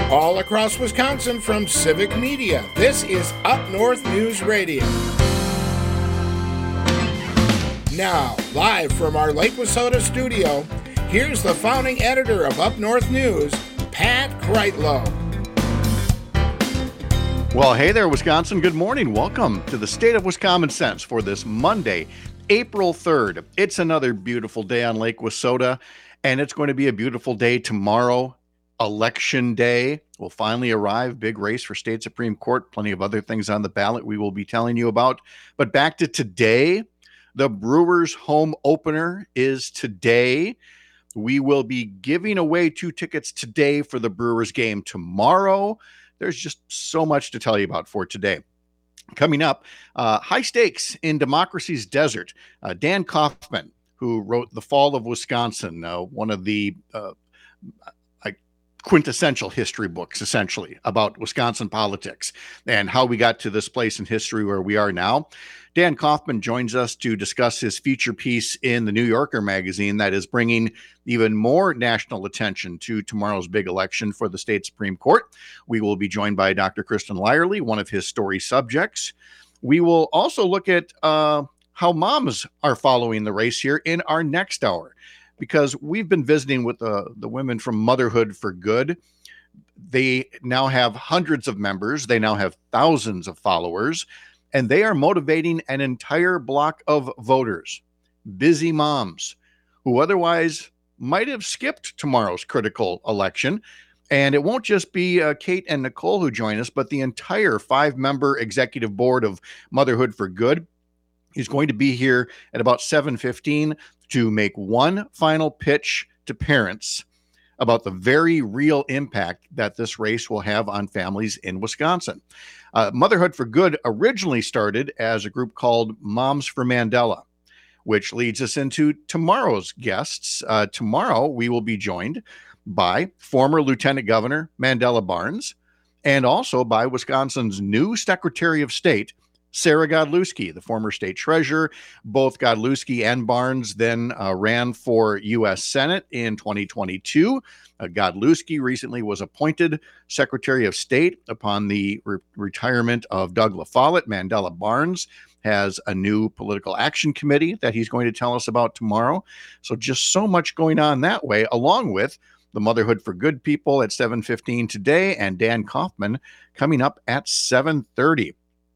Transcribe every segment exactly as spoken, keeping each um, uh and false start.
All across Wisconsin from Civic Media, this is Up North News Radio. Now, live from our Lake Wissota studio, here's the founding editor of Up North News, Pat Kreitlow. Well, hey there, Wisconsin. Good morning. Welcome to the State of Wisconsin Sense for this Monday, April third. It's another beautiful day on Lake Wissota, and it's going to be a beautiful day tomorrow. Election day will finally arrive. Big race for state Supreme Court. Plenty of other things on the ballot we will be telling you about. But back to today, the Brewers home opener is today. We will be giving away two tickets today for the Brewers game tomorrow. There's just so much to tell you about for today. Coming up, uh, high stakes in democracy's desert. Uh, Dan Kaufman, who wrote The Fall of Wisconsin, uh, one of the uh, quintessential history books, essentially, about Wisconsin politics and how we got to this place in history where we are now. Dan Kaufman joins us to discuss his feature piece in the New Yorker magazine that is bringing even more national attention to tomorrow's big election for the state Supreme Court. We will be joined by Doctor Kristen Lyerly, one of his story subjects. We will also look at uh, how moms are following the race here in our next hour, because we've been visiting with the, the women from Motherhood for Good. They now have hundreds of members. They now have thousands of followers, and they are motivating an entire block of voters, busy moms, who otherwise might have skipped tomorrow's critical election. And it won't just be uh, Kate and Nicole who join us, but the entire five-member executive board of Motherhood for Good is going to be here at about seven fifteen to make one final pitch to parents about the very real impact that this race will have on families in Wisconsin. Uh, Motherhood for Good originally started as a group called Moms for Mandela, which leads us into tomorrow's guests. Uh, tomorrow, we will be joined by former Lieutenant Governor Mandela Barnes, and also by Wisconsin's new Secretary of State, Sarah Godlewski, the former state treasurer. Both Godlewski and Barnes then uh, ran for U S Senate in twenty twenty-two. Uh, Godlewski recently was appointed Secretary of State upon the re- retirement of Doug LaFollette. Mandela Barnes has a new political action committee that he's going to tell us about tomorrow. So just so much going on that way, along with the Motherhood for Good people at seven fifteen today, and Dan Kaufman coming up at seven thirty.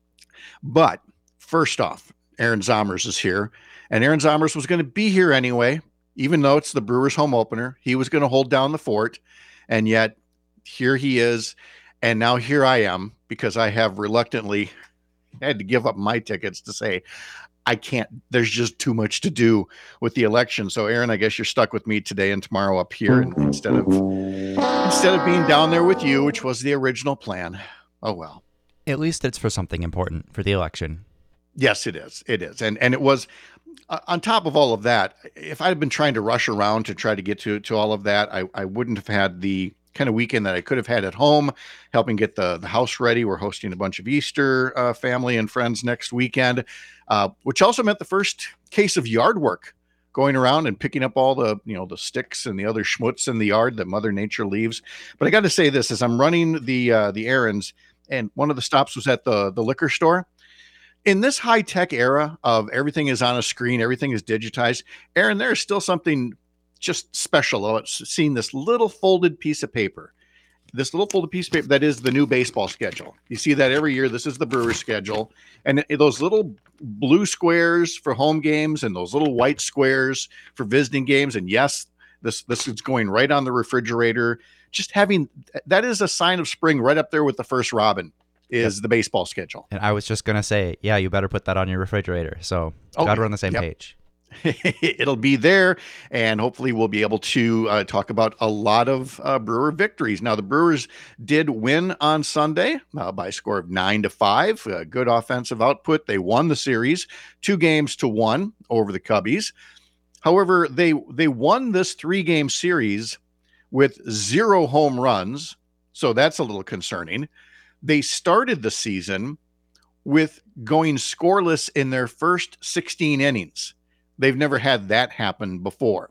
But first off, Aaron Zomers is here, and Aaron Zomers was going to be here anyway, even though it's the Brewers home opener. He was going to hold down the fort, and yet here he is, and now here I am, because I have reluctantly had to give up my tickets to say I can't, there's just too much to do with the election. So Aaron, I guess you're stuck with me today and tomorrow up here, and instead of instead of being down there with you, which was the original plan. Oh well. At least it's for something important, for the election. Yes, it is. It is. And and it was, uh, on top of all of that, if I had been trying to rush around to try to get to, to all of that, I, I wouldn't have had the kind of weekend that I could have had at home, helping get the, the house ready. We're hosting a bunch of Easter uh, family and friends next weekend, uh, which also meant the first case of yard work, going around and picking up all the, you know, the sticks and the other schmutz in the yard that Mother Nature leaves. But I got to say this, as I'm running the uh, the errands, and one of the stops was at the, the liquor store. In this high-tech era of everything is on a screen, everything is digitized, Aaron, there is still something just special about seeing this little folded piece of paper. This little folded piece of paper that is the new baseball schedule. You see that every year. This is the Brewers schedule. And those little blue squares for home games and those little white squares for visiting games. And yes, this, this is going right on the refrigerator. Just having, that is a sign of spring right up there with the first robin, is yep. The baseball schedule. And I was just going to say, yeah, you better put that on your refrigerator. So oh, got to on the same yep. page. It'll be there, and hopefully we'll be able to uh, talk about a lot of uh, Brewer victories. Now, the Brewers did win on Sunday uh, by a score of nine to five. Uh, good offensive output. They won the series two games to one over the Cubbies. However, they they won this three-game series with zero home runs, so that's a little concerning. They started the season with going scoreless in their first sixteen innings. They've never had that happen before.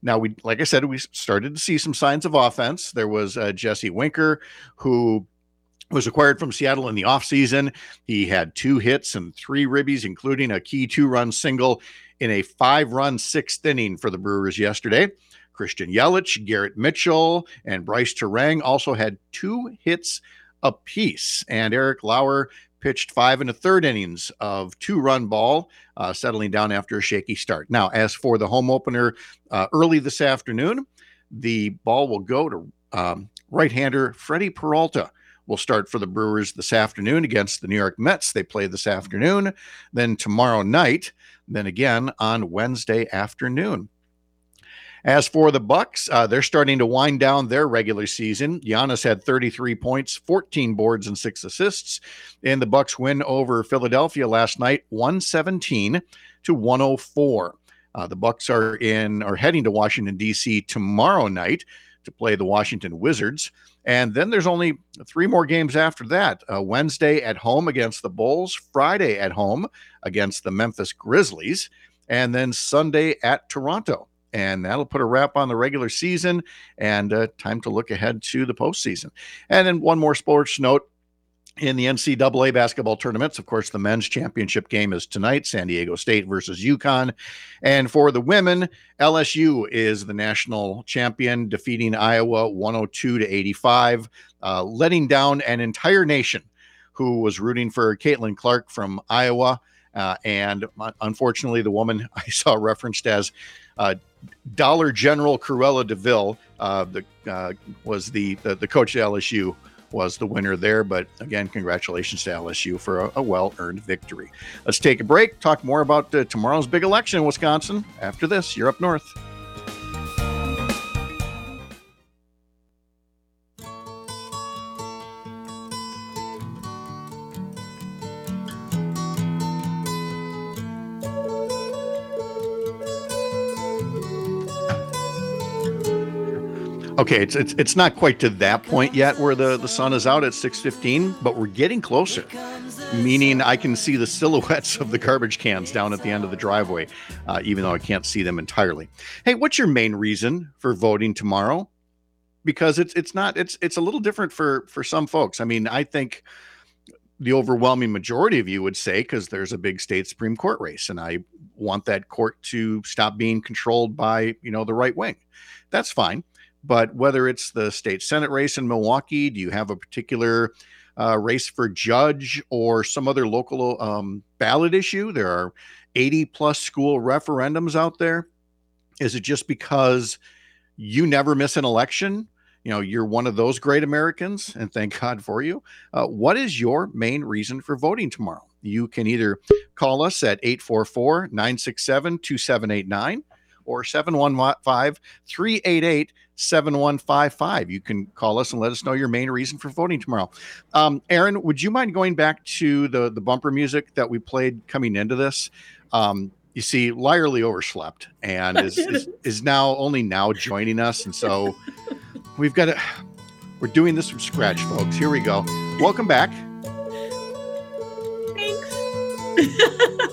Now, we, like I said, we started to see some signs of offense. There was uh, Jesse Winker, who was acquired from Seattle in the offseason. He had two hits and three ribbies, including a key two-run single in a five-run sixth inning for the Brewers yesterday. Christian Yelich, Garrett Mitchell, and Bryce Terang also had two hits apiece. And Eric Lauer pitched five and a third innings of two-run ball, uh, settling down after a shaky start. Now, as for the home opener uh, early this afternoon, the ball will go to um, right-hander Freddie Peralta. Will start for the Brewers this afternoon against the New York Mets. They play this afternoon, then tomorrow night, then again on Wednesday afternoon. As for the Bucks, uh, they're starting to wind down their regular season. Giannis had thirty-three points, fourteen boards, and six assists. And the Bucks win over Philadelphia last night, one seventeen to one oh four. Uh, the Bucks are in are heading to Washington, D C tomorrow night to play the Washington Wizards. And then there's only three more games after that. Uh, Wednesday at home against the Bulls, Friday at home against the Memphis Grizzlies, and then Sunday at Toronto. And that'll put a wrap on the regular season and uh, time to look ahead to the postseason. And then one more sports note. In the N C double A basketball tournaments, of course, the men's championship game is tonight, San Diego State versus UConn. And for the women, L S U is the national champion, defeating Iowa one oh two to eighty-five, uh, letting down an entire nation who was rooting for Caitlin Clark from Iowa. Uh, and unfortunately, the woman I saw referenced as uh, Dollar General Cruella DeVille uh, the, uh, was the, the, the coach at L S U. Was the winner there. But again, congratulations to L S U for a, a well-earned victory. Let's take a break, talk more about uh, tomorrow's big election in Wisconsin. After this, you're up north. Okay, it's, it's it's not quite to that point yet where the, the sun is out at six fifteen, but we're getting closer, meaning I can see the silhouettes of the garbage cans down at the end of the driveway, uh, even though I can't see them entirely. Hey, what's your main reason for voting tomorrow? Because it's it's not it's it's a little different for for some folks. I mean, I think the overwhelming majority of you would say because there's a big state Supreme Court race, and I want that court to stop being controlled by, you know, the right wing. That's fine. But whether it's the state Senate race in Milwaukee, do you have a particular uh, race for judge or some other local um, ballot issue? There are eighty plus school referendums out there. Is it just because you never miss an election? You know, you're one of those great Americans, and thank God for you. Uh, what is your main reason for voting tomorrow? You can either call us at eight four four, nine six seven, two seven eight nine or seven one five, three eight eight, seven one five five. You can call us and let us know your main reason for voting tomorrow. Um, Aaron, would you mind going back to the, the bumper music that we played coming into this? Um, you see, Lyerly overslept and is, is, is now only now joining us. And so we've got to, we're doing this from scratch, folks. Here we go. Welcome back. Thanks.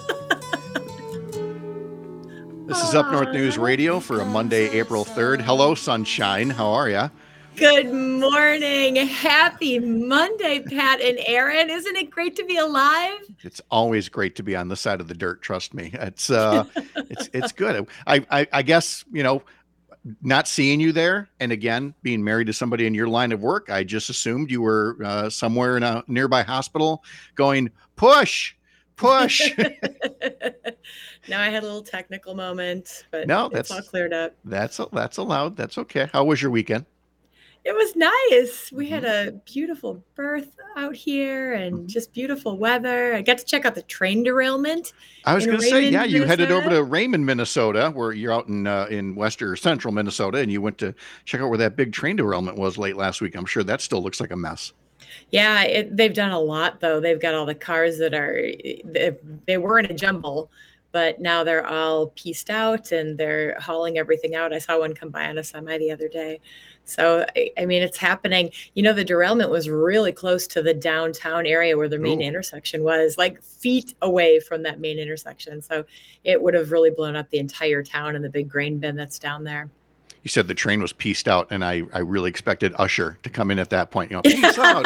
This is Up North News Radio for a Monday, April third. Hello, sunshine. How are you? Good morning. Happy Monday, Pat and Aaron. Isn't it great to be alive? It's always great to be on this side of the dirt. Trust me. It's uh, it's it's good. I, I I guess, you know, not seeing you there, and again, being married to somebody in your line of work, I just assumed you were uh, somewhere in a nearby hospital going, push. Push. Now I had a little technical moment, but no, it's that's all cleared up. That's that's allowed. That's okay. How was your weekend? It was nice. We had a beautiful birth out here and mm-hmm. just beautiful weather. I got to check out the train derailment. I was going to say, yeah, you Minnesota. headed over to Raymond, Minnesota, where you're out in uh, in western central Minnesota, and you went to check out where that big train derailment was late last week. I'm sure that still looks like a mess. Yeah, it, they've done a lot, though. They've got all the cars that are, they, they were in a jumble, but now they're all pieced out and they're hauling everything out. I saw one come by on a semi the other day. So, I, I mean, it's happening. You know, the derailment was really close to the downtown area where the main Ooh. intersection was, like feet away from that main intersection. So it would have really blown up the entire town and the big grain bin that's down there. You said the train was pieced out, and I, I really expected Usher to come in at that point. You know, peace out.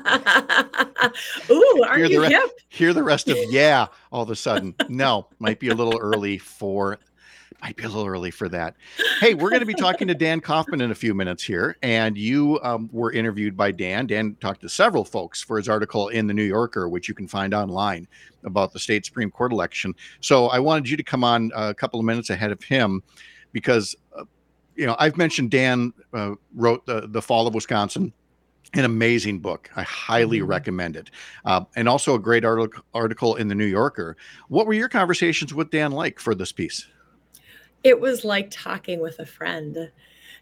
Ooh, are hear you the re- hip? Hear the rest of yeah. All of a sudden, no, might be a little early for. Might be a little early for that. Hey, we're going to be talking to Dan Kaufman in a few minutes here, and you um, were interviewed by Dan. Dan talked to several folks for his article in the New Yorker, which you can find online about the state Supreme Court election. So I wanted you to come on a couple of minutes ahead of him because, uh, you know, I've mentioned Dan uh, wrote the, the Fall of Wisconsin, an amazing book. I highly mm-hmm. recommend it. Uh, and also a great article, article in the New Yorker. What were your conversations with Dan like for this piece? It was like talking with a friend.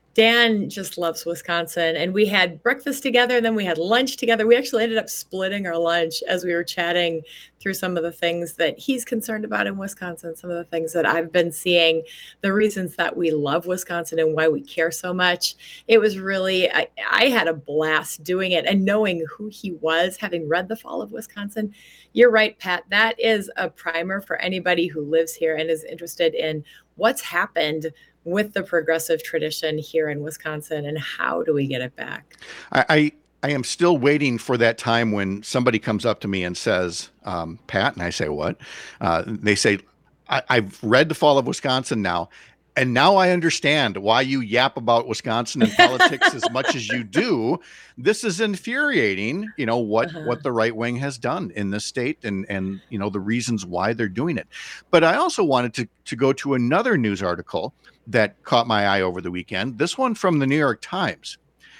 Dan just loves Wisconsin, and we had breakfast together, and then we had lunch together. We actually ended up splitting our lunch as we were chatting through some of the things that he's concerned about in Wisconsin, some of the things that I've been seeing, the reasons that we love Wisconsin and why we care so much. It was really, I, I had a blast doing it and knowing who he was, having read The Fall of Wisconsin. You're right, Pat. That is a primer for anybody who lives here and is interested in what's happened with the progressive tradition here in Wisconsin and how do we get it back? I, I, I am still waiting for that time when somebody comes up to me and says, um, Pat, and I say, what? Uh, they say, I, I've read The Fall of Wisconsin now, and now I understand why you yap about Wisconsin and politics as much as you do. This is infuriating, you know, what, uh-huh. what the right wing has done in this state and, and, you know, the reasons why they're doing it. But I also wanted to, to go to another news article that caught my eye over the weekend. This one from the New York Times,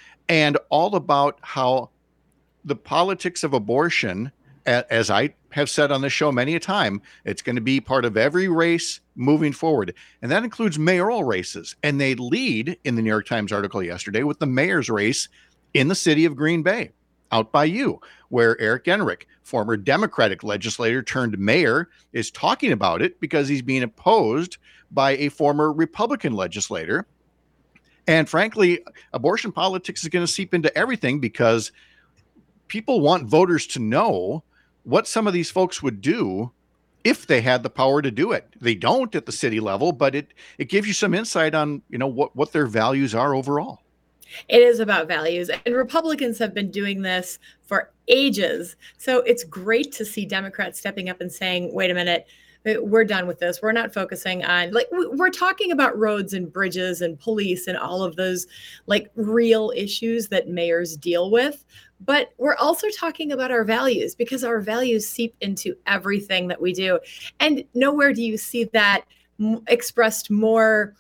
and all about how the politics of abortion, as I have said on this show many a time, it's going to be part of every race moving forward. And that includes mayoral races. And they lead in the New York Times article yesterday with the mayor's race in the city of Green Bay, out by you, where Eric Enrick, former Democratic legislator turned mayor, is talking about it because he's being opposed by a former Republican legislator. And frankly, abortion politics is going to seep into everything because people want voters to know what some of these folks would do if they had the power to do it. They don't at the city level, but it it gives you some insight on, you know, what, what their values are overall. It is about values, and Republicans have been doing this for ages. So it's great to see Democrats stepping up and saying, wait a minute, we're done with this. We're not focusing on, like, we're talking about roads and bridges and police and all of those, like, real issues that mayors deal with. But we're also talking about our values because our values seep into everything that we do. And nowhere do you see that m- expressed more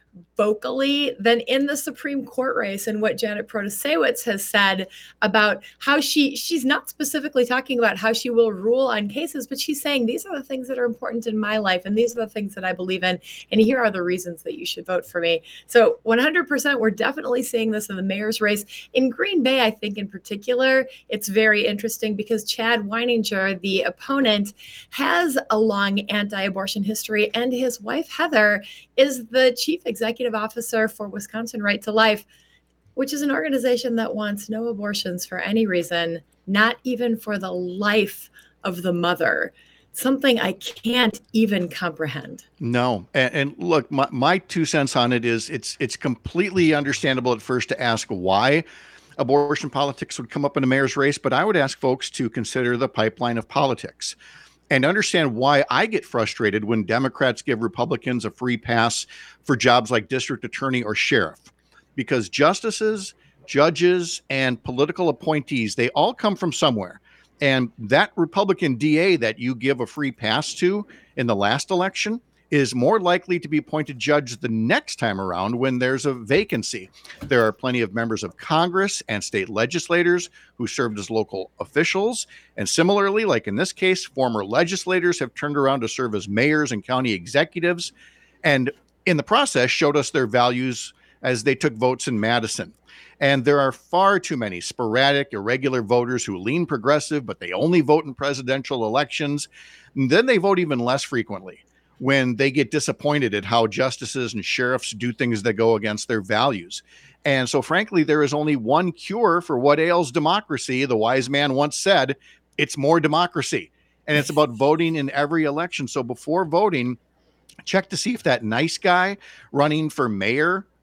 vocally than in the Supreme Court race and what Janet Protasewicz has said about how she she's not specifically talking about how she will rule on cases, but she's saying these are the things that are important in my life and these are the things that I believe in, and here are the reasons that you should vote for me. So one hundred percent we're definitely seeing this in the mayor's race. In Green Bay, I think in particular, it's very interesting because Chad Weininger, the opponent, has a long anti-abortion history, and his wife Heather is the chief executive officer for Wisconsin Right to Life, which is an organization that wants no abortions for any reason, not even for the life of the mother. Something I can't even comprehend. No. And, and look, my, my two cents on it is it's it's completely understandable at first to ask why abortion politics would come up in a mayor's race, but I would ask folks to consider the pipeline of politics and understand why I get frustrated when Democrats give Republicans a free pass for jobs like district attorney or sheriff. Because justices, judges, and political appointees, they all come from somewhere. And that Republican D A that you give a free pass to in the last election is more likely to be appointed judge the next time around when there's a vacancy. There are plenty of members of Congress and state legislators who served as local officials. And similarly, like in this case, former legislators have turned around to serve as mayors and county executives, and in the process showed us their values as they took votes in Madison. And there are far too many sporadic, irregular voters who lean progressive, but they only vote in presidential elections. And then they vote even less frequently when they get disappointed at how justices and sheriffs do things that go against their values. And so, frankly, there is only one cure for what ails democracy. The wise man once said, it's more democracy. And it's about voting in every election. So before voting, check to see if that nice guy running for mayor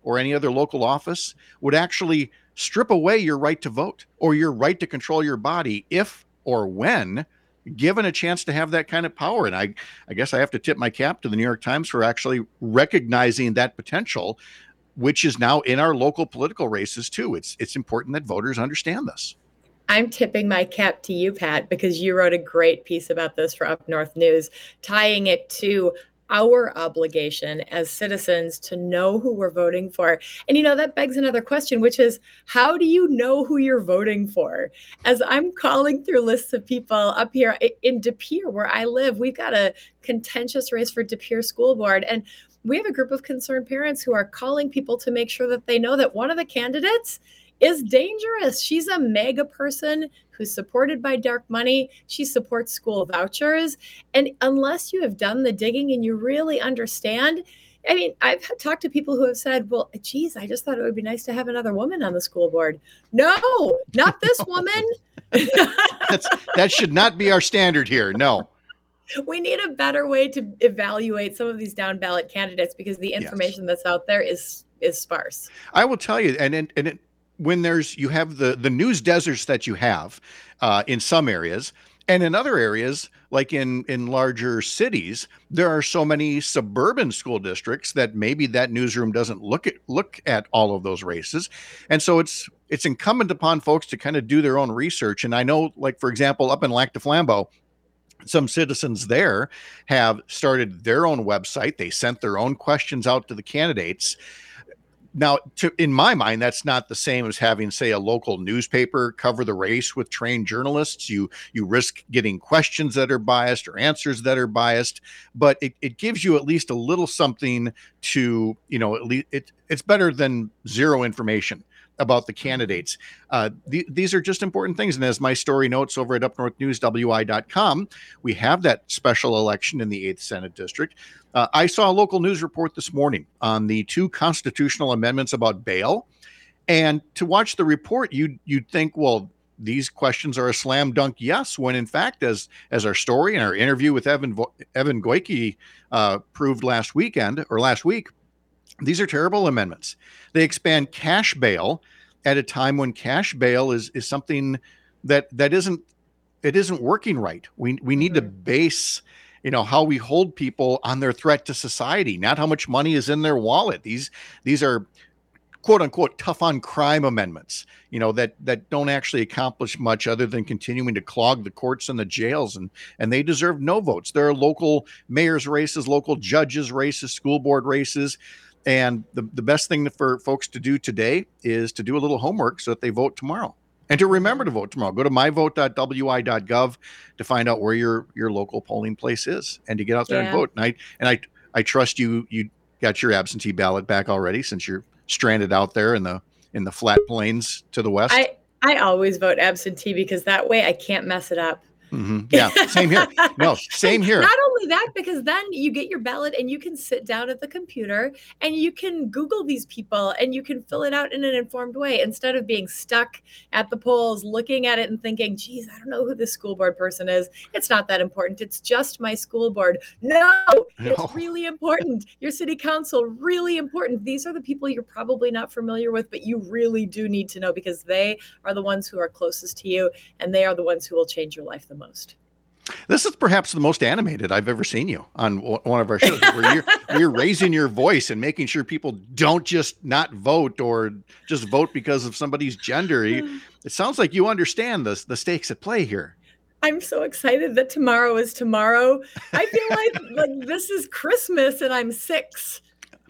or any other local office would actually strip away your right to vote or your right to control your body if or when given a chance to have that kind of power. And I, I guess I have to tip my cap to the New York Times for actually recognizing that potential, which is now in our local political races too. It's it's important that voters understand this. I'm tipping my cap to you, Pat, because you wrote a great piece about this for Up North News, tying it to our obligation as citizens to know who we're voting for. And, you know, that begs another question, which is, how do you know who you're voting for? As I'm calling through lists of people up here in De Pere, where I live, we've got a contentious race for De Pere School Board. And we have a group of concerned parents who are calling people to make sure that they know that one of the candidates is dangerous. She's a mega person who's supported by dark money. She supports school vouchers. And unless you have done the digging and you really understand, I mean, I've talked to people who have said, well, geez, I just thought it would be nice to have another woman on the school board. No, not this woman. That's, that should not be our standard here. No. We need a better way to evaluate some of these down ballot candidates because the information yes. that's out there is is sparse. I will tell you, and and, and it, when there's you have the the news deserts that you have uh, in some areas, and in other areas, like in in larger cities, there are so many suburban school districts that maybe that newsroom doesn't look at look at all of those races, and so it's it's incumbent upon folks to kind of do their own research. And I know, like for example, up in Lac du Flambeau, some citizens there have started their own website. They sent their own questions out to the candidates. Now, to, in my mind, that's not the same as having, say, a local newspaper cover the race with trained journalists. You you risk getting questions that are biased or answers that are biased, but it, it gives you at least a little something to, you know, at least it, it's better than zero information about the candidates. Uh, the, these are just important things. And as my story notes over at up north news w i dot com, we have that special election in the eighth Senate District. Uh, I saw a local news report this morning on the two constitutional amendments about bail. And to watch the report, you'd, you'd think, well, these questions are a slam dunk yes, when in fact, as as our story and our interview with Evan, Evan Goyke uh, proved last weekend or last week, these are terrible amendments. They expand cash bail at a time when cash bail is is something that that isn't it isn't working right. We we need mm-hmm. to base, you know, how we hold people on their threat to society, not how much money is in their wallet. These these are quote unquote tough on crime amendments, you know, that that don't actually accomplish much other than continuing to clog the courts and the jails, and and they deserve no votes. There are local mayors races, local judges races, school board races. And the, the best thing for folks to do today is to do a little homework so that they vote tomorrow. And to remember to vote tomorrow. Go to my vote dot w i dot gov to find out where your, your local polling place is and to get out there yeah. and vote. And I and I I trust you you got your absentee ballot back already since you're stranded out there in the in the flat plains to the west. I, I always vote absentee because that way I can't mess it up. Mm-hmm. Yeah, same here. No, same here. Not only that, because then you get your ballot and you can sit down at the computer and you can Google these people and you can fill it out in an informed way instead of being stuck at the polls, looking at it and thinking, geez, I don't know who this school board person is. It's not that important. It's just my school board. No, it's no. really important. Your city council, really important. These are the people you're probably not familiar with, but you really do need to know because they are the ones who are closest to you and they are the ones who will change your life the most. most. This is perhaps the most animated I've ever seen you on one of our shows, where you're, where you're raising your voice and making sure people don't just not vote or just vote because of somebody's gender. You, it sounds like you understand the, the stakes at play here. I'm so excited that tomorrow is tomorrow. I feel like, like this is Christmas and I'm six.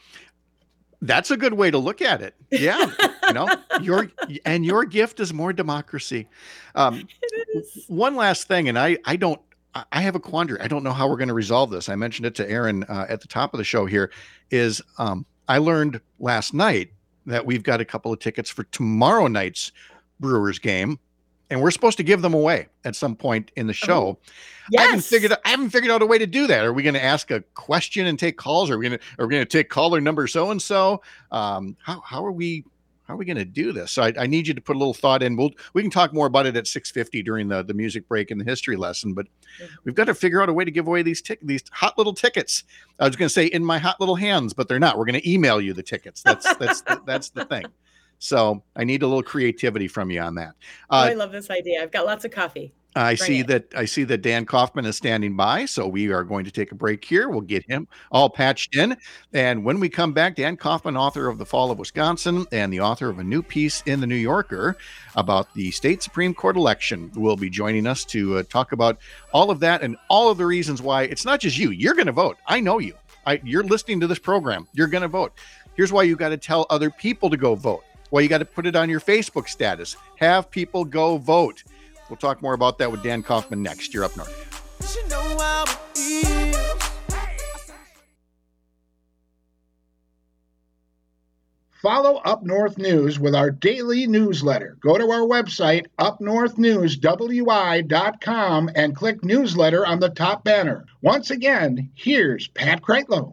That's a good way to look at it. Yeah. You know, your, and your gift is more democracy. Um, it is. One last thing. And I, I don't, I have a quandary. I don't know how we're going to resolve this. I mentioned it to Aaron uh, at the top of the show here is um, I learned last night that we've got a couple of tickets for tomorrow night's Brewers game. And we're supposed to give them away at some point in the show. Oh, yes. I haven't figured out, I haven't figured out a way to do that. Are we going to ask a question and take calls? Are we going to, are we going to take caller number so-and-so? Um, how, how are we, how are we going to do this? So I, I need you to put a little thought in. We'll, we can talk more about it at six fifty during the, the music break and the history lesson, but we've got to figure out a way to give away these tic- these hot little tickets. I was going to say in my hot little hands, but they're not. We're going to email you the tickets. That's, that's, the, that's the thing. So I need a little creativity from you on that. Uh, oh, I love this idea. I've got lots of coffee. I Bring see it. that I see that Dan Kaufman is standing by, so we are going to take a break here. We'll get him all patched in, and when we come back, Dan Kaufman, author of The Fall of Wisconsin and the author of a new piece in The New Yorker about the state Supreme Court election, will be joining us to uh, talk about all of that and all of the reasons why it's not just you. You're going to vote. I know you. I, you're listening to this program. You're going to vote. Here's why you got to tell other people to go vote. Well, you got to put it on your Facebook status. Have people go vote. We'll talk more about that with Dan Kaufman next. You're Up North. You know how it is. Follow Up North News with our daily newsletter. Go to our website, up north news w i dot com, and click newsletter on the top banner. Once again, here's Pat Kreitlow.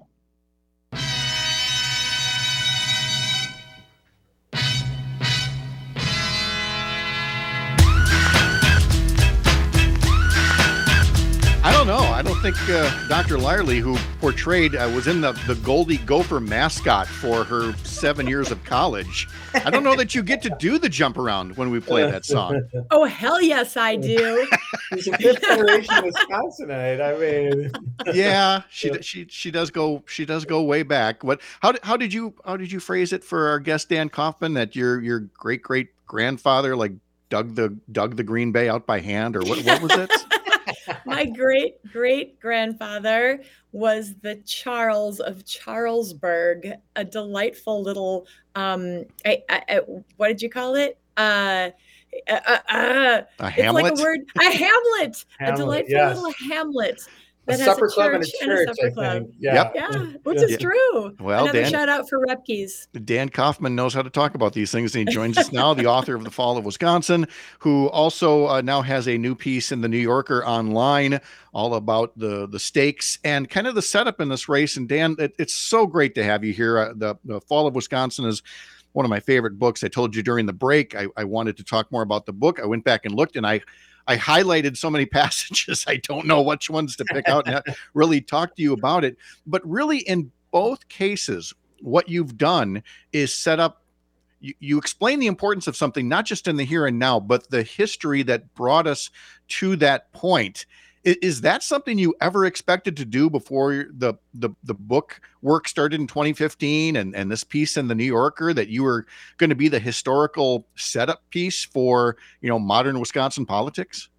I don't know. I don't think uh, Doctor Lyerly, who portrayed, uh, was in the, the Goldie Gopher mascot for her seven years of college. I don't know that you get to do the jump around when we play that song. Oh, hell yes, I do. He's a fifth generation Wisconsinite. I mean, Yeah, she she she does go she does go way back. What how did how did you how did you phrase it for our guest Dan Kaufman, that your your great great grandfather like dug the dug the Green Bay out by hand, or what what was it? My great great grandfather was the Charles of Charlesburg, a delightful little, um, I, I, I, what did you call it? Uh, uh, uh, uh, A it's hamlet? like a word, a hamlet, a Hamlet, delightful yes. little hamlet. a That has supper a club and a church and a church, supper I club. think. Yeah. Yep. Yeah, which Yeah. is true. Well, Another Dan- shout out for Repke's. Dan Kaufman knows how to talk about these things, and he joins us now, the author of The Fall of Wisconsin, who also uh, now has a new piece in The New Yorker online, all about the the stakes and kind of the setup in this race. And Dan, it, it's so great to have you here. Uh, the, the Fall of Wisconsin is one of my favorite books. I told you during the break, I, I wanted to talk more about the book. I went back and looked, and I I highlighted so many passages. I don't know which ones to pick out and really talk to you about it. But really, in both cases, what you've done is set up, you, you explain the importance of something, not just in the here and now, but the history that brought us to that point. Is, is that something you ever expected to do before the, the, the book work started in twenty fifteen and, and this piece in the New Yorker, that you were going to be the historical setup piece for, you know, modern Wisconsin politics?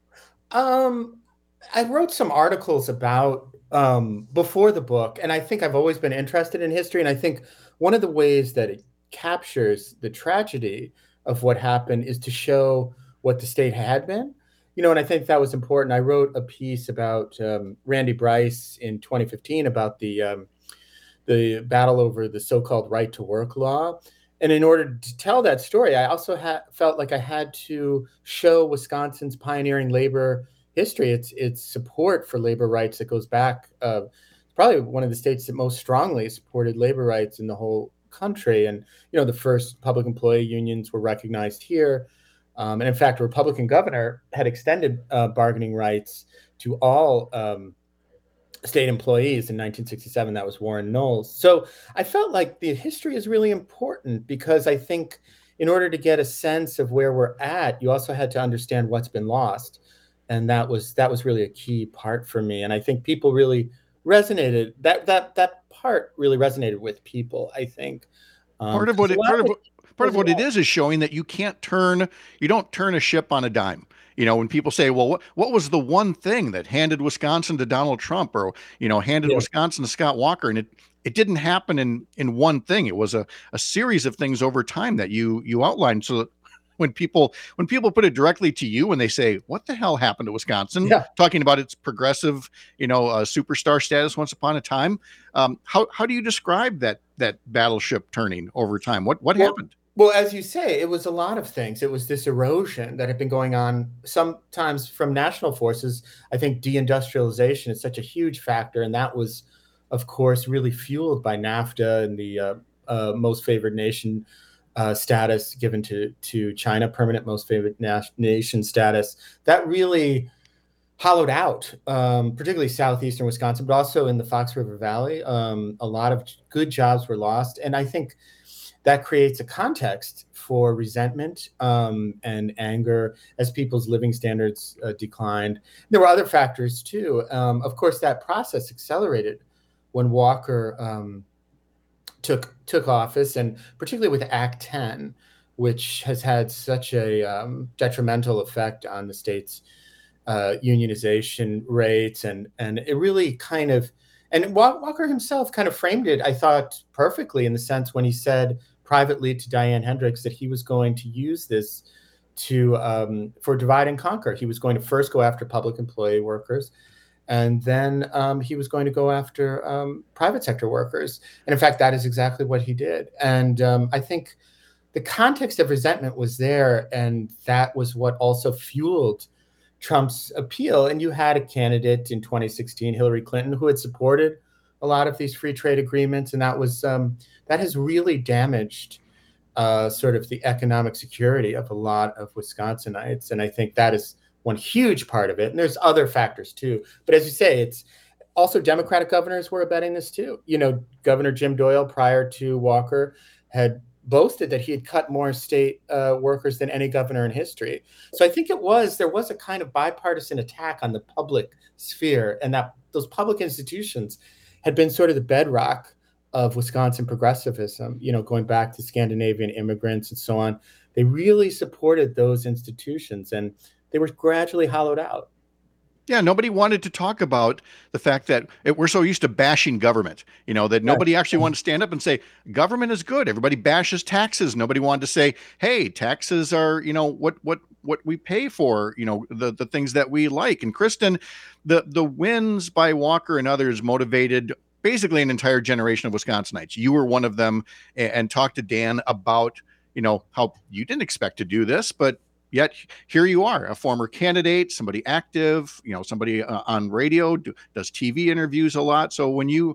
Um, I wrote some articles about um, before the book, and I think I've always been interested in history. And I think one of the ways that it captures the tragedy of what happened is to show what the state had been. You know, and I think that was important. I wrote a piece about um, Randy Bryce in twenty fifteen about the um, the battle over the so-called right to work law. And in order to tell that story, I also ha- felt like I had to show Wisconsin's pioneering labor history, its its support for labor rights that goes back, uh, probably one of the states that most strongly supported labor rights in the whole country. And, you know, the first public employee unions were recognized here. Um, and in fact, a Republican governor had extended uh, bargaining rights to all um, state employees in nineteen sixty-seven. That was Warren Knowles. So I felt like the history is really important, because I think in order to get a sense of where we're at, you also had to understand what's been lost. And that was that was really a key part for me. And I think people really resonated. That that that part really resonated with people, I think. Um, Part of what it, a lot part of of what, part of what it lot- is is showing that you can't turn, you don't turn a ship on a dime. You know, when people say, well, what, what was the one thing that handed Wisconsin to Donald Trump, or, you know, handed Yeah. Wisconsin to Scott Walker? And it, it didn't happen in, in one thing. It was a, a series of things over time that you, you outlined. So that when people, when people put it directly to you and they say, what the hell happened to Wisconsin? Yeah. Talking about its progressive, you know, uh, superstar status once upon a time. Um, how, how do you describe that, that battleship turning over time? What, what Well, happened? Well, as you say, it was a lot of things. It was this erosion that had been going on sometimes from national forces. I think deindustrialization is such a huge factor. And that was, of course, really fueled by NAFTA and the uh, uh, most favored nation uh, status given to, to China, permanent most favored na- nation status, that really hollowed out, um, particularly southeastern Wisconsin, but also in the Fox River Valley. Um, a lot of good jobs were lost. And I think that creates a context for resentment um, and anger as people's living standards uh, declined. There were other factors too. Um, of course, that process accelerated when Walker um, took took office, and particularly with Act ten, which has had such a um, detrimental effect on the state's uh, unionization rates, and and it really kind of, and Walker himself kind of framed it, I thought, perfectly in the sense when he said privately to Diane Hendricks that he was going to use this to um, for divide and conquer. He was going to first go after public employee workers, and then um, he was going to go after um, private sector workers. And in fact, that is exactly what he did. And um, I think the context of resentment was there, and that was what also fueled Trump's appeal. And you had a candidate in twenty sixteen, Hillary Clinton, who had supported a lot of these free trade agreements, and that was um, that has really damaged uh, sort of the economic security of a lot of Wisconsinites. And I think that is one huge part of it. And there's other factors too. But as you say, it's also Democratic governors were abetting this too. You know, Governor Jim Doyle, prior to Walker, had boasted that he had cut more state uh, workers than any governor in history. So I think it was, there was a kind of bipartisan attack on the public sphere, and that those public institutions had been sort of the bedrock of Wisconsin progressivism, you know, going back to Scandinavian immigrants and so on. They really supported those institutions, and they were gradually hollowed out. Yeah, nobody wanted to talk about the fact that it, we're so used to bashing government, you know, that nobody actually wanted to stand up and say, government is good. Everybody bashes taxes. Nobody wanted to say, hey, taxes are, you know, what, what, what we pay for, you know, the, the things that we like. And Kristen, the, the wins by Walker and others motivated basically an entire generation of Wisconsinites. You were one of them, and, and talked to Dan about, you know, how you didn't expect to do this, but yet here you are, a former candidate, somebody active, you know, somebody uh, on radio, do, does T V interviews a lot. So when you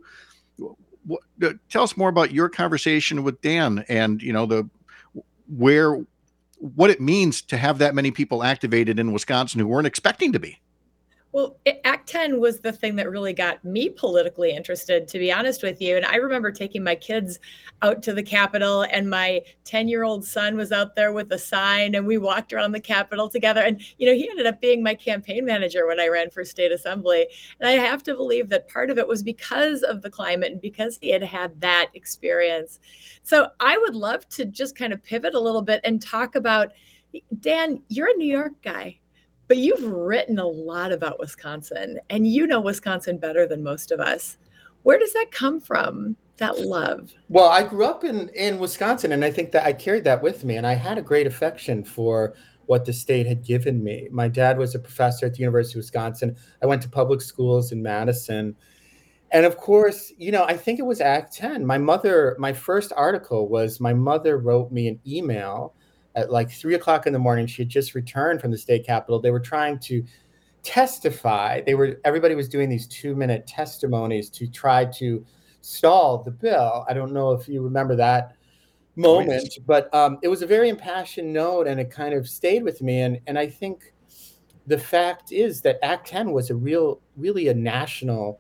w- tell us more about your conversation with Dan, and, you know, the where what it means to have that many people activated in Wisconsin who weren't expecting to be. Well, it, Act ten was the thing that really got me politically interested, to be honest with you. And I remember taking my kids out to the Capitol, and my ten-year-old son was out there with a sign, and we walked around the Capitol together. And, you know, he ended up being my campaign manager when I ran for state assembly. And I have to believe that part of it was because of the climate and because he had had that experience. So I would love to just kind of pivot a little bit and talk about, Dan, you're a New York guy, but you've written a lot about Wisconsin, and you know Wisconsin better than most of us. Where does that come from, that love? Well, I grew up in, in Wisconsin, and I think that I carried that with me, and I had a great affection for what the state had given me. My dad was a professor at the University of Wisconsin. I went to public schools in Madison. And of course, you know, I think it was Act ten. My mother, my first article was, my mother wrote me an email at like three o'clock in the morning. She had just returned from the state capitol. They were trying to testify. They were, everybody was doing these two minute testimonies to try to stall the bill. I don't know if you remember that moment, but um, it was a very impassioned note, and it kind of stayed with me. And, and I think the fact is that Act ten was a real, really a national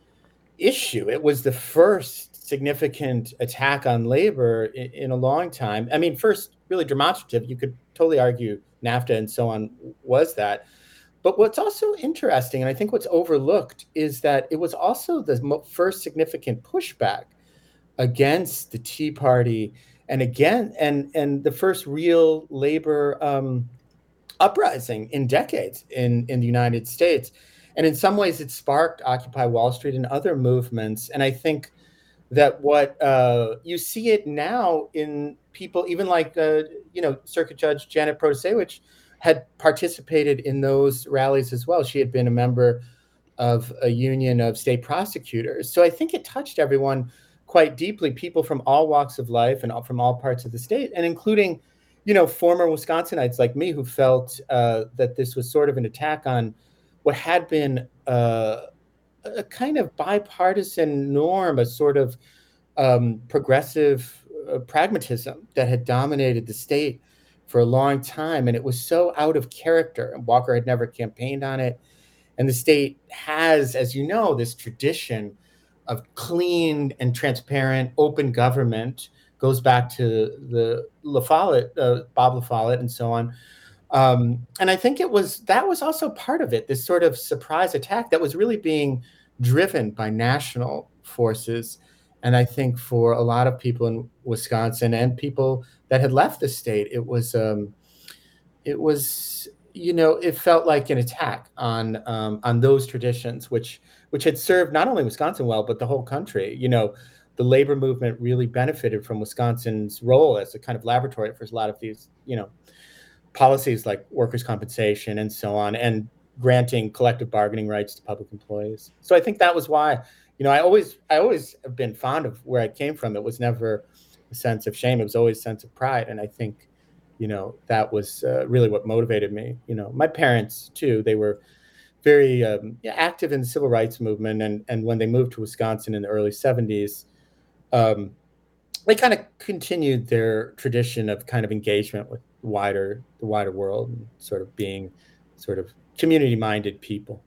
issue. It was the first significant attack on labor in, in a long time. I mean, first, really demonstrative. You could totally argue NAFTA and so on was that. But what's also interesting, and I think what's overlooked, is that it was also the mo- first significant pushback against the Tea Party, and again, and and the first real labor um, uprising in decades in, in the United States. And in some ways, it sparked Occupy Wall Street and other movements. And I think that what uh, you see it now in people, even like, uh, you know, Circuit Judge Janet Protasewicz had participated in those rallies as well. She had been a member of a union of state prosecutors. So I think it touched everyone quite deeply, people from all walks of life and all, from all parts of the state, and including, you know, former Wisconsinites like me who felt uh, that this was sort of an attack on what had been uh, a kind of bipartisan norm, a sort of um, progressive uh, pragmatism that had dominated the state for a long time, and it was so out of character. And Walker had never campaigned on it, and the state has, as you know, this tradition of clean and transparent, open government. Goes back to the La Follette, uh, Bob La Follette, and so on. Um, and I think it was that was also part of it. This sort of surprise attack that was really being driven by national forces. And I think for a lot of people in Wisconsin and people that had left the state, it was, um, it was, you know, it felt like an attack on um, on those traditions, which which had served not only Wisconsin well, but the whole country. You know, the labor movement really benefited from Wisconsin's role as a kind of laboratory for a lot of these, you know, policies like workers' compensation and so on, and granting collective bargaining rights to public employees. So I think that was why, you know, I always, I always have been fond of where I came from. It was never a sense of shame. It was always a sense of pride. And I think, you know, that was uh, really what motivated me. You know, my parents too, they were very um, active in the civil rights movement. And, and when they moved to Wisconsin in the early seventies, um, they kind of continued their tradition of kind of engagement with wider, the wider world, and sort of being sort of community-minded people.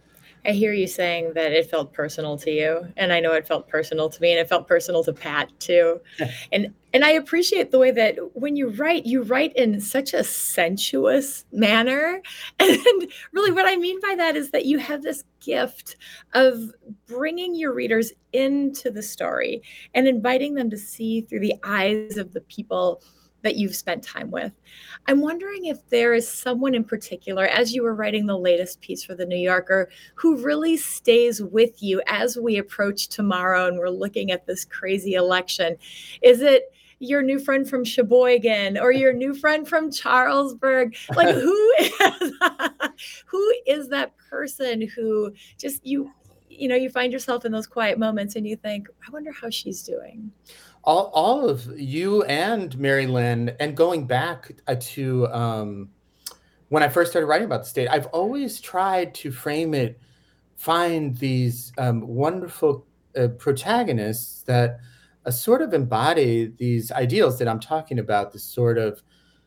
I hear you saying that it felt personal to you, and I know it felt personal to me, and it felt personal to Pat too. and and I appreciate the way that when you write, you write in such a sensuous manner. And really what I mean by that is that you have this gift of bringing your readers into the story and inviting them to see through the eyes of the people that you've spent time with. I'm wondering if there is someone in particular, as you were writing the latest piece for the New Yorker, who really stays with you as we approach tomorrow and we're looking at this crazy election. Is it your new friend from Sheboygan or your new friend from Charlesburg? Like who is, who is that person who just, you, you know, you find yourself in those quiet moments and you think, I wonder how she's doing. All, all of you and Mary Lynn, and going back to um, when I first started writing about the state, I've always tried to frame it, find these um, wonderful uh, protagonists that uh, sort of embody these ideals that I'm talking about, this sort of,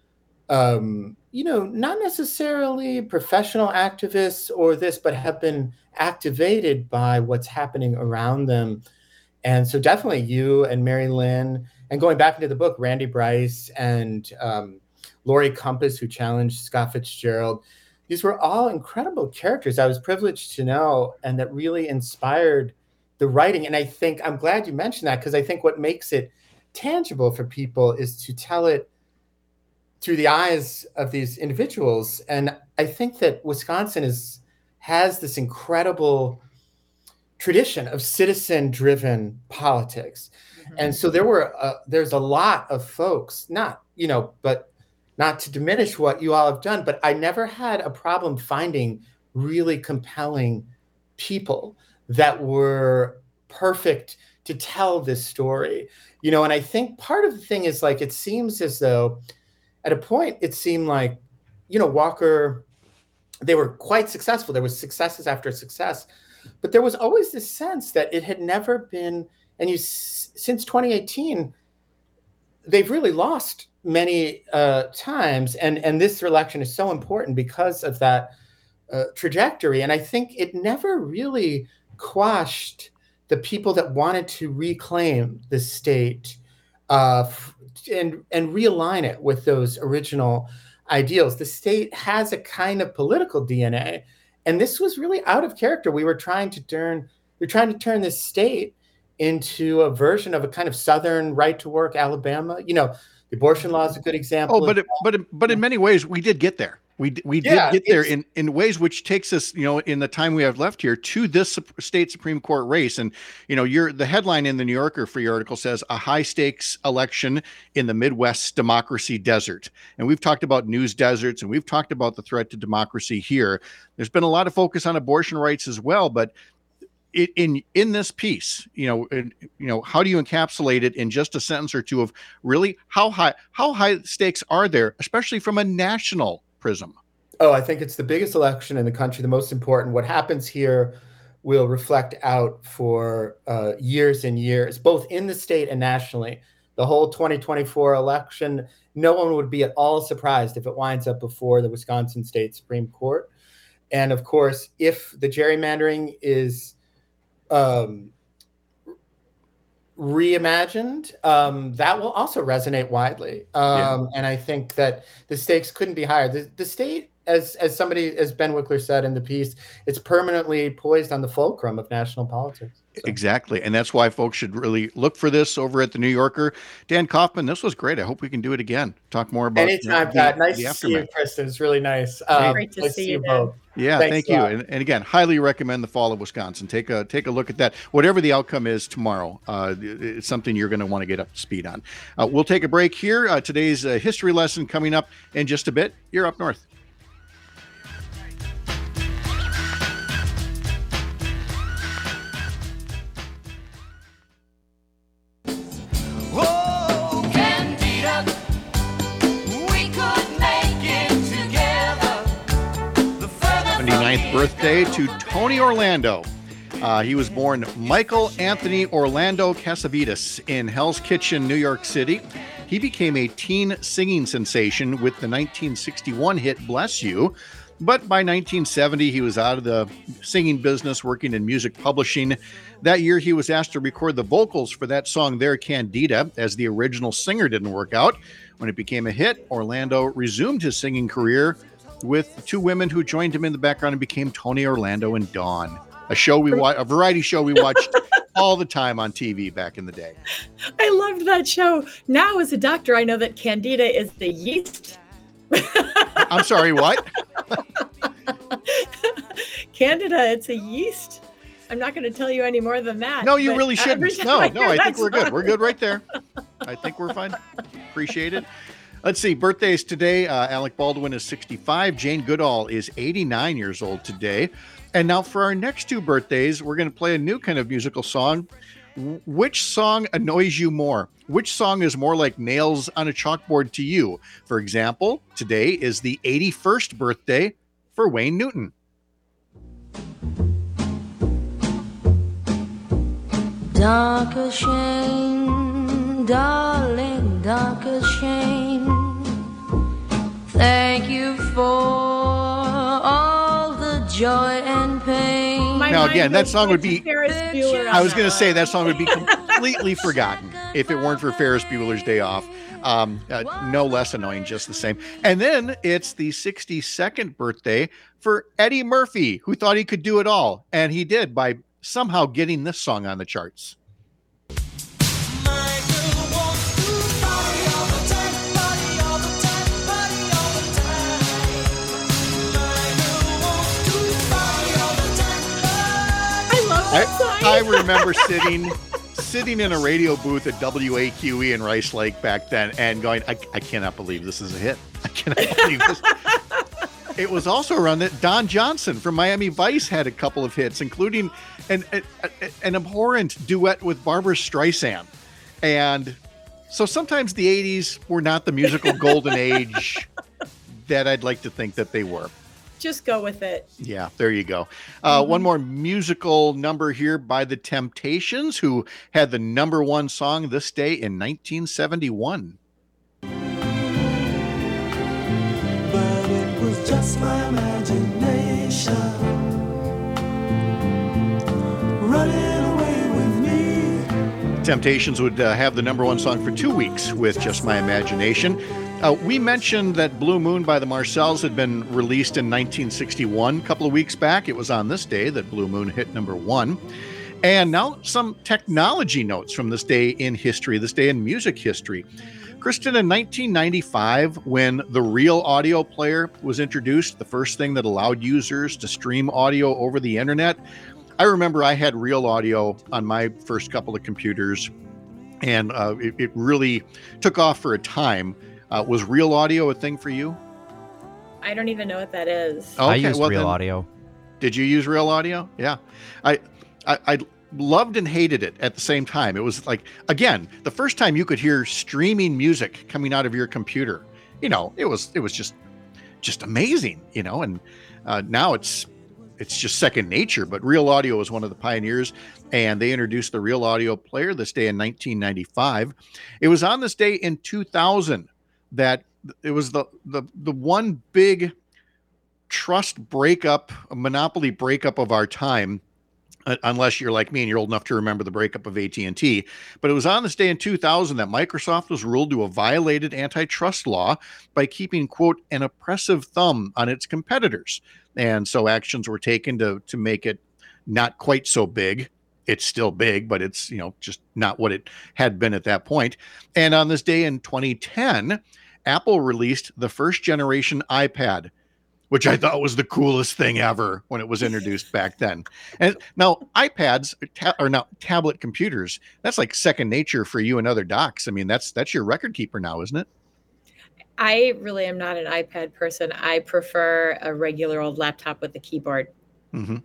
um, you know, not necessarily professional activists or this, but have been activated by what's happening around them. And so definitely you and Mary Lynn, and going back into the book, Randy Bryce and um, Laurie Compass, who challenged Scott Fitzgerald. These were all incredible characters I was privileged to know and that really inspired the writing. And I think, I'm glad you mentioned that, because I think what makes it tangible for people is to tell it through the eyes of these individuals. And I think that Wisconsin is has this incredible tradition of citizen-driven politics. Mm-hmm. And so there were, uh, there's a lot of folks, not, you know, but not to diminish what you all have done, but I never had a problem finding really compelling people that were perfect to tell this story, you know. And I think part of the thing is, like, it seems as though at a point it seemed like, you know, Walker, they were quite successful. There was successes after success. But there was always this sense that it had never been, and you since twenty eighteen, they've really lost many uh, times, and and this election is so important because of that uh, trajectory. And I think it never really quashed the people that wanted to reclaim the state uh, and and realign it with those original ideals. The state has a kind of political D N A. And this was really out of character. We were trying to turn, we were trying to turn this state into a version of a kind of Southern right to work Alabama. You know, the abortion law is a good example. Oh, but it, but but in many ways, we did get there. We we yeah, did get there in, in ways which takes us, you know, in the time we have left here, to this state Supreme Court race. And, you know, you're the headline in the New Yorker for your article says a high stakes election in the Midwest's democracy desert. And we've talked about news deserts, and we've talked about the threat to democracy here. There's been a lot of focus on abortion rights as well, but it, in in this piece, you know, in, you know, how do you encapsulate it in just a sentence or two of really how high how high stakes are there, especially from a national prism? Oh, I think it's the biggest election in the country, the most important. What happens here will reflect out for uh, years and years, both in the state and nationally. the whole twenty twenty-four election, no one would be at all surprised if it winds up before the Wisconsin State Supreme Court. And of course, if the gerrymandering is um, reimagined, um, that will also resonate widely. Um, yeah. And I think that the stakes couldn't be higher. The, the state, as as somebody, as Ben Wickler said in the piece, it's permanently poised on the fulcrum of national politics. So. Exactly. And that's why folks should really look for this over at the New Yorker. Dan Kaufman, this was great. I hope we can do it again. Talk more about Anytime, Pat. Nice to see you, Kristen. It's really nice. Um, Great to nice see to you both. Yeah, Thanks thank you. And, and again, highly recommend The Fall of Wisconsin. Take a take a look at that. Whatever the outcome is tomorrow, uh, it's something you're going to want to get up to speed on. Uh, we'll take a break here. Uh, today's uh, history lesson coming up in just a bit. You're up north. seventy-ninth birthday to Tony Orlando. Uh, he was born Michael Anthony Orlando Cassavetes in Hell's Kitchen, New York City. He became a teen singing sensation with the nineteen sixty-one hit Bless You. But by nineteen seventy, he was out of the singing business, working in music publishing. That year, he was asked to record the vocals for that song there, Candida, as the original singer didn't work out. When it became a hit, Orlando resumed his singing career with two women who joined him in the background and became Tony Orlando and Dawn, a show we wa- a variety show we watched all the time on T V back in the day. I loved that show. Now, as a doctor, I know that Candida is the yeast. I'm sorry, what? Candida, it's a yeast. I'm not going to tell you any more than that. No, you really shouldn't. No, I no, I think we're song. good. We're good right there. I think we're fine. Appreciate it. Let's see, birthdays today. Uh, Alec Baldwin is sixty-five. Jane Goodall is eighty-nine years old today. And now for our next two birthdays, we're going to play a new kind of musical song. W- which song annoys you more? Which song is more like nails on a chalkboard to you? For example, today is the eighty-first birthday for Wayne Newton. Darker shame, darling, darker shame. Thank you for all the joy and pain. My Now, mind again, that goes song would to be- Ferris Bueller I was on going to that. say that song would be completely forgotten if it weren't for Ferris Bueller's Day Off. Um, uh, no less annoying, just the same. And then it's the sixty-second birthday for Eddie Murphy, who thought he could do it all. And he did by somehow getting this song on the charts. I, I remember sitting sitting in a radio booth at W A Q E in Rice Lake back then and going, I, I cannot believe this is a hit. I cannot believe this. It was also around that Don Johnson from Miami Vice had a couple of hits, including an, an, an abhorrent duet with Barbra Streisand. And so sometimes the eighties were not the musical golden age that I'd like to think that they were. Just go with it. Yeah, there you go. Uh, mm-hmm. One more musical number here by The Temptations, who had the number one song this day in nineteen seventy-one. But it was just my imagination running away with me. Temptations would uh, have the number one song for two weeks with Just My Imagination. Uh, we mentioned that Blue Moon by the Marcells had been released in nineteen sixty-one. A couple of weeks back, it was on this day that Blue Moon hit number one. And now some technology notes from this day in history, this day in music history. Kristen, in nineteen ninety-five, when the Real Audio player was introduced, the first thing that allowed users to stream audio over the internet, I remember I had Real Audio on my first couple of computers, and uh, it, it really took off for a time. Uh, was Real Audio a thing for you? I don't even know what that is. Okay, I used well Real then- Audio. Did you use Real Audio? Yeah. I, I I loved and hated it at the same time. It was like, again, the first time you could hear streaming music coming out of your computer. You know, it was it was just just amazing, you know, and uh, now it's it's just second nature. But Real Audio was one of the pioneers, and they introduced the Real Audio player this day in nineteen ninety-five. It was on this day in two thousand that it was the the the one big trust breakup, a monopoly breakup of our time. Unless you're like me and you're old enough to remember the breakup of A T and T. But it was on this day in two thousand that Microsoft was ruled to have violated antitrust law by keeping, quote, an oppressive thumb on its competitors. And so actions were taken to, to make it not quite so big. It's still big, but it's, you know, just not what it had been at that point. And on this day in twenty ten, Apple released the first generation iPad, which I thought was the coolest thing ever when it was introduced back then. And now iPads ta- are now tablet computers. That's like second nature for you and other docs. I mean, that's that's your record keeper now, isn't it? I really am not an iPad person. I prefer a regular old laptop with a keyboard. Mm-hmm.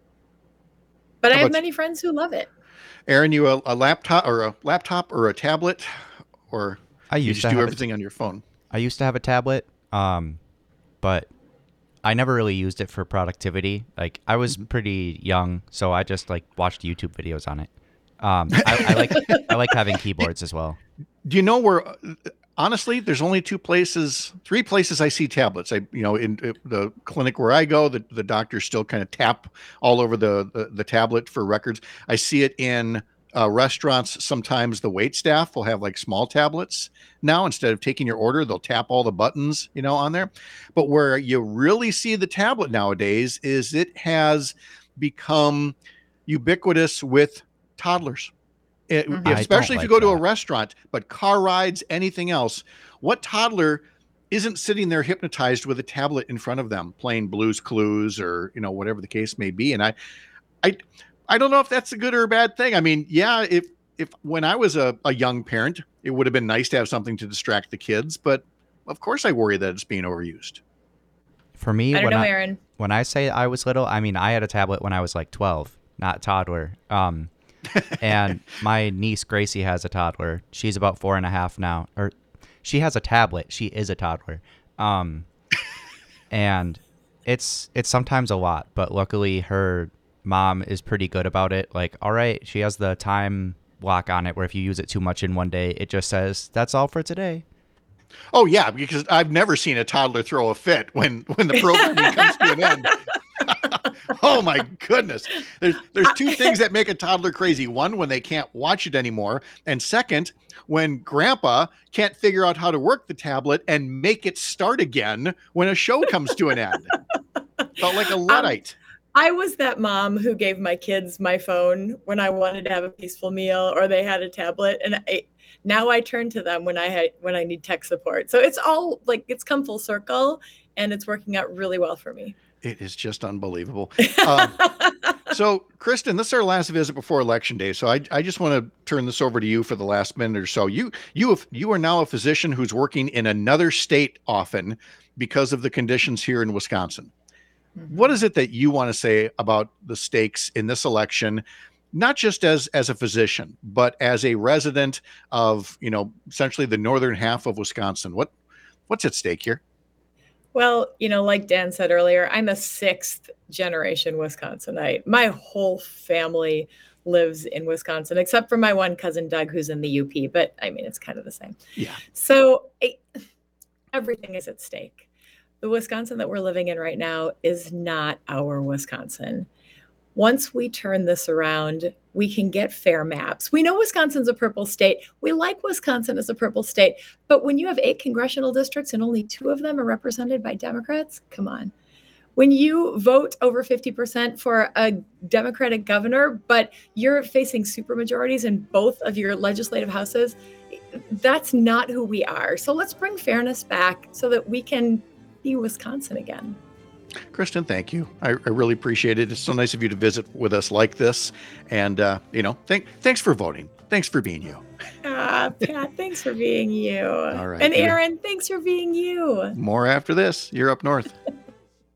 But How I have about many friends who love it. Aaron, you a, a laptop or a laptop or a tablet, or I you used just to do have everything on your phone? I used to have a tablet, um, but I never really used it for productivity. Like I was Mhm. pretty young, so I just like watched YouTube videos on it. Um, I, I like I like having keyboards as well. Do you know where? Honestly, there's only two places, three places I see tablets. I, you know, in uh, the clinic where I go, the, the doctors still kind of tap all over the, the the tablet for records. I see it in uh, restaurants. Sometimes the wait staff will have like small tablets now. Instead of taking your order, they'll tap all the buttons, you know, on there. But where you really see the tablet nowadays is it has become ubiquitous with toddlers. It, Mhm. I especially don't if you like go to a that. restaurant, but car rides, anything else, what toddler isn't sitting there hypnotized with a tablet in front of them playing Blue's Clues or, you know, whatever the case may be? And I, I, I don't know if that's a good or a bad thing. I mean, yeah, if, if when I was a, a young parent, it would have been nice to have something to distract the kids, but of course I worry that it's being overused. For me, I don't when know, I Aaron. when I say I was little, I mean I had a tablet when I was like twelve, not toddler. Um, and my niece Gracie has a toddler. She's about four and a half now, or she has a tablet. She is a toddler. Um, and it's it's sometimes a lot, but luckily her mom is pretty good about it. Like, all right, she has the time lock on it where if you use it too much in one day, it just says that's all for today. Oh yeah, because I've never seen a toddler throw a fit when when the programming comes to an end. Oh my goodness. There's there's two things that make a toddler crazy. One, when they can't watch it anymore, and second, when grandpa can't figure out how to work the tablet and make it start again when a show comes to an end. Felt like a Luddite. I was that mom who gave my kids my phone when I wanted to have a peaceful meal or they had a tablet, and I now I turn to them when I had when I need tech support. So it's all like it's come full circle, and it's working out really well for me. It is just unbelievable. Um, so, Kristen, this is our last visit before Election Day. So, I, I just want to turn this over to you for the last minute or so. You you have, you are now a physician who's working in another state often because of the conditions here in Wisconsin. Mm-hmm. What is it that you want to say about the stakes in this election, not just as as a physician, but as a resident of, you know, essentially the northern half of Wisconsin? What what's at stake here? Well, you know, like Dan said earlier, I'm a sixth generation Wisconsinite. My whole family lives in Wisconsin, except for my one cousin, Doug, who's in the U P. But I mean, it's kind of the same. Yeah. So it, everything is at stake. The Wisconsin that we're living in right now is not our Wisconsin. Once we turn this around, we can get fair maps. We know Wisconsin's a purple state. We like Wisconsin as a purple state. But when you have eight congressional districts and only two of them are represented by Democrats, come on. When you vote over fifty percent for a Democratic governor, but you're facing supermajorities in both of your legislative houses, that's not who we are. So let's bring fairness back so that we can be Wisconsin again. Kristen, thank you. I, I really appreciate it. It's so nice of you to visit with us like this. And, uh, you know, thank, thanks for voting. Thanks for being you. Ah, Pat, thanks for being you. All right. And Aaron, thanks for being you. More after this. You're up north.